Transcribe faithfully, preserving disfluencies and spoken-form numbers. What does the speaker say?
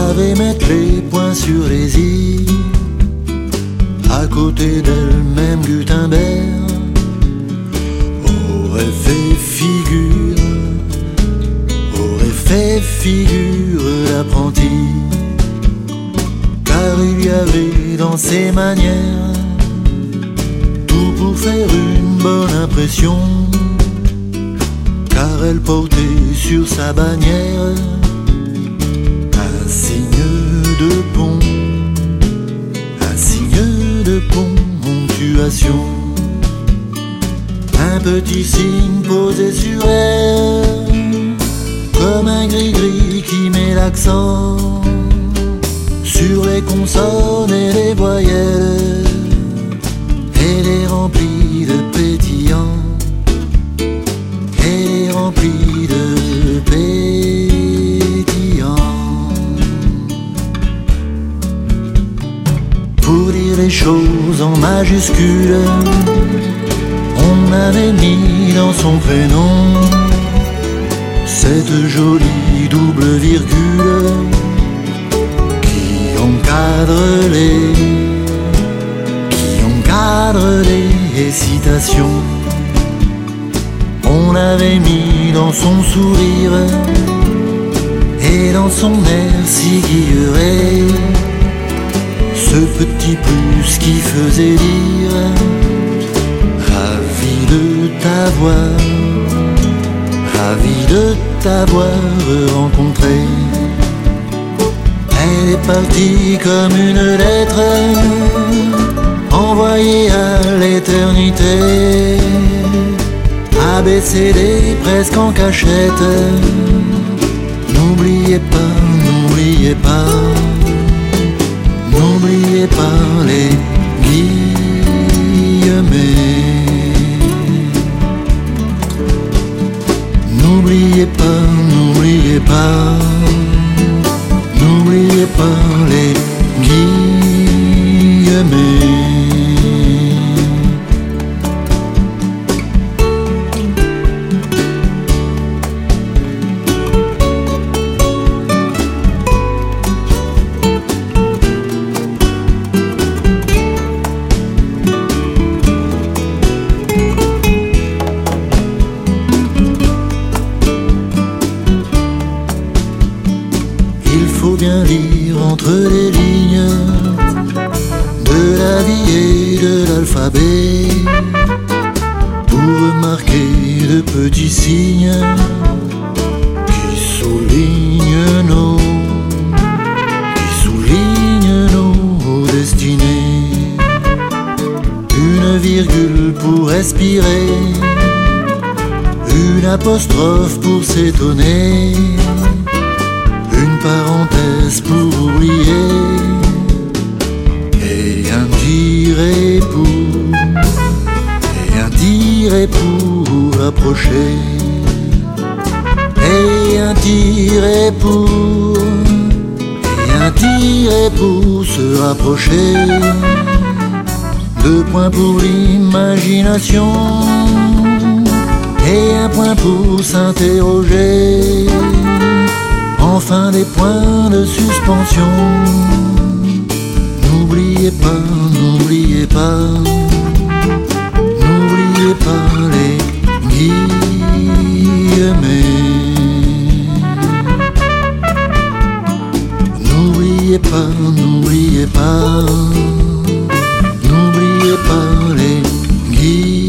savait mettre les points sur les i. À côté d'elle-même, Gutenberg aurait fait figure, aurait fait figure d'apprenti, car il y avait dans ses manières tout pour faire une bonne impression, car elle portait sur sa bannière un signe de pont, un signe de ponctuation, un petit signe posé sur elle, comme un gris-gris qui met l'accent sur les consonnes et les voyelles. Elle est remplie de pétillants, elle est remplie de pétillants. Pour dire les choses en majuscules, on avait mis dans son prénom cette jolie double virgule qui encadre les, qui encadre les citations. On avait mis dans son sourire et dans son air si guilleré ce petit plus qui faisait dire ravi de t'avoir, ravi de t'avoir rencontré. Elle est partie comme une lettre envoyée à l'éternité, A B C D presque en cachette. N'oubliez pas, n'oubliez pas, n'oubliez pas les guillemets. N'oubliez pas, n'oubliez pas, n'oubliez pas les guillemets. Il faut bien lire entre les lignes de la vie et de l'alphabet pour remarquer de petits signes qui soulignent nos, qui soulignent nos destinées. Une virgule pour respirer, une apostrophe pour s'étonner, une parenthèse pour oublier et un tiret pour, et un tiret pour approcher, et un tiret pour, et un tiret pour se rapprocher. Deux points pour l'imagination et un point pour s'interroger. Enfin des points de suspension. N'oubliez pas, n'oubliez pas, n'oubliez pas les guillemets. N'oubliez pas, n'oubliez pas, n'oubliez pas les guillemets.